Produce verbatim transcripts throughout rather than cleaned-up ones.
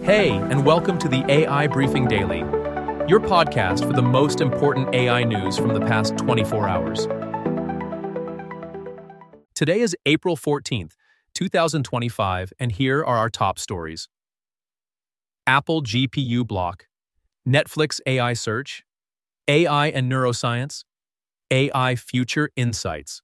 Hey, and welcome to the A I Briefing Daily, your podcast for the most important A I news from the past twenty-four hours. Today is April fourteenth, two thousand twenty-five, and here are our top stories. Apple G P U block, Netflix A I search, A I and neuroscience, A I future insights.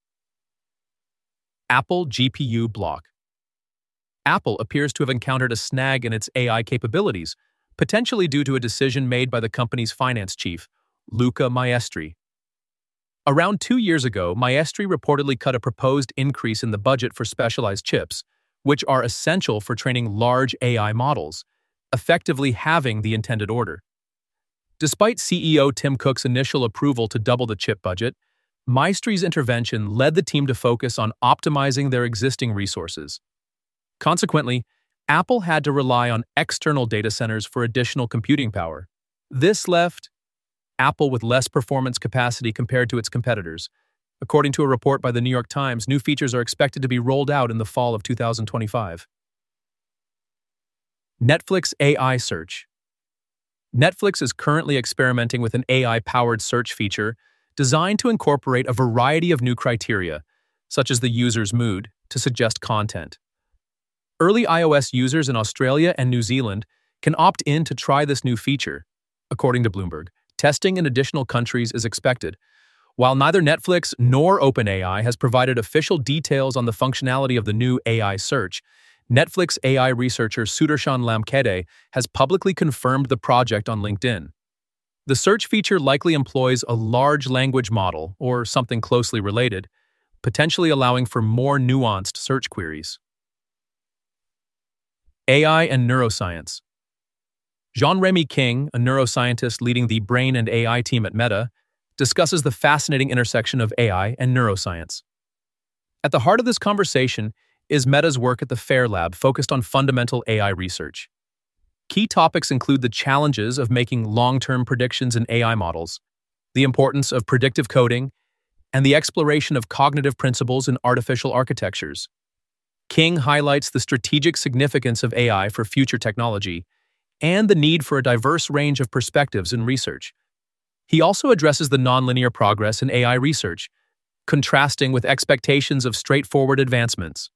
Apple G P U block. Apple appears to have encountered a snag in its A I capabilities, potentially due to a decision made by the company's finance chief, Luca Maestri. Around two years ago, Maestri reportedly cut a proposed increase in the budget for specialized chips, which are essential for training large A I models, effectively halving the intended order. Despite C E O Tim Cook's initial approval to double the chip budget, Maestri's intervention led the team to focus on optimizing their existing resources. Consequently, Apple had to rely on external data centers for additional computing power. This left Apple with less performance capacity compared to its competitors. According to a report by the New York Times, new features are expected to be rolled out in the fall of two thousand twenty-five. Netflix A I search. Netflix is currently experimenting with an A I-powered search feature designed to incorporate a variety of new criteria, such as the user's mood, to suggest content. Early iOS users in Australia and New Zealand can opt in to try this new feature. According to Bloomberg, testing in additional countries is expected. While neither Netflix nor OpenAI has provided official details on the functionality of the new A I search, Netflix A I researcher Sudarshan Lamkede has publicly confirmed the project on LinkedIn. The search feature likely employs a large language model or something closely related, potentially allowing for more nuanced search queries. A I and neuroscience. Jean-Remy King, a neuroscientist leading the Brain and A I team at Meta, discusses the fascinating intersection of A I and neuroscience. At the heart of this conversation is Meta's work at the FAIR Lab focused on fundamental A I research. Key topics include the challenges of making long-term predictions in A I models, the importance of predictive coding, and the exploration of cognitive principles in artificial architectures. King highlights the strategic significance of A I for future technology and the need for a diverse range of perspectives in research. He also addresses the nonlinear progress in A I research, contrasting with expectations of straightforward advancements.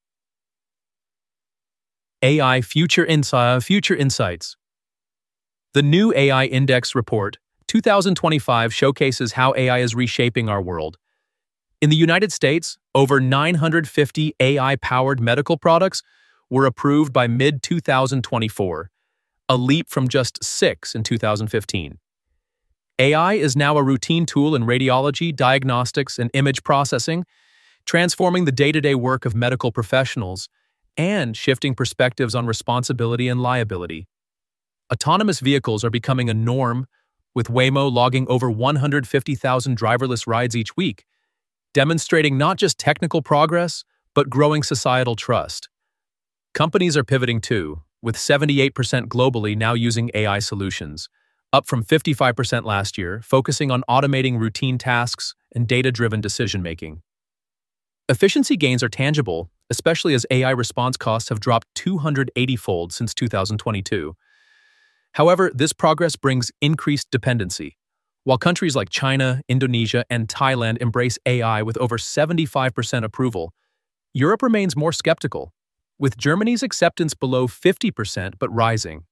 A I Future Insi- Future Insights. The new A I Index Report two thousand twenty-five showcases how A I is reshaping our world. In the United States, over nine hundred fifty A I-powered medical products were approved by mid twenty twenty-four, a leap from just six in two thousand fifteen. A I is now a routine tool in radiology, diagnostics, and image processing, transforming the day-to-day work of medical professionals and shifting perspectives on responsibility and liability. Autonomous vehicles are becoming a norm, with Waymo logging over one hundred fifty thousand driverless rides each week, demonstrating not just technical progress, but growing societal trust. Companies are pivoting too, with seventy-eight percent globally now using A I solutions, up from fifty-five percent last year, focusing on automating routine tasks and data-driven decision-making. Efficiency gains are tangible, especially as A I response costs have dropped two hundred eighty-fold since two thousand twenty-two. However, this progress brings increased dependency. While countries like China, Indonesia, and Thailand embrace A I with over seventy-five percent approval, Europe remains more skeptical, with Germany's acceptance below fifty percent but rising.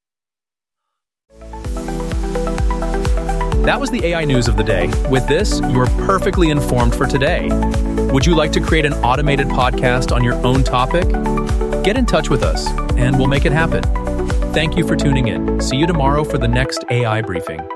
That was the A I news of the day. With this, you're perfectly informed for today. Would you like to create an automated podcast on your own topic? Get in touch with us, and we'll make it happen. Thank you for tuning in. See you tomorrow for the next A I briefing.